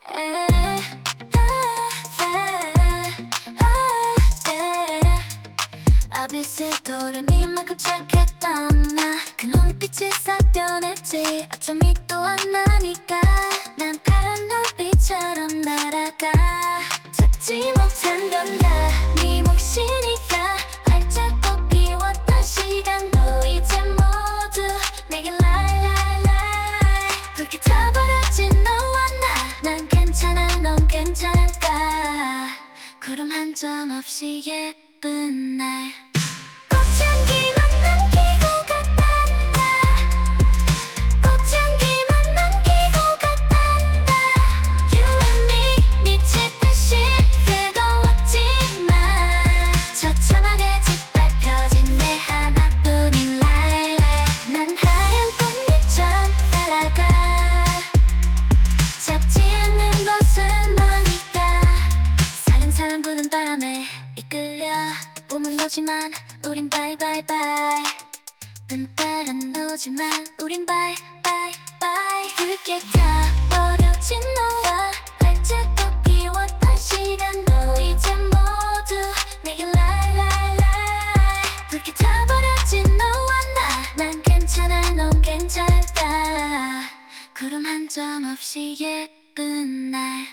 아비스의 도레미만큼 착했던 나 그 눈빛이 사변했지. 아침이 또 안 나니까 난 파란 눈빛처럼 날아가. 찾지 못한 건 나 네 몫이니까 활짝 피웠던 시간도 이제 모두 내게 lie. 불빛 타버렸지 너와 난 괜찮아 넌 괜찮을까. 구름 한 점 없이 예쁜 날 꽃향기만 남기고 갔단다. 꽃향기만 남기고 갔단다. You and me 미치듯이 뜨거웠지만 처참하게 짓밟혀진 내 하나뿐인 lilac. 난 하얀 꽃잎처럼 날아가. 잡지 않는 것은 너니까. 살랑살랑 부는 바람에 이끌려 봄은 오지만 우린 바이바이바이. 끈따란 오지만 우린 바이바이바이. 붉게 타버려진 너와 활짝 피웠던 시간도 이제 모두 내게 lie. 붉게 타버려진 너와 난 괜찮아 넌 괜찮을까. 구름 한 점 없이 예쁜 날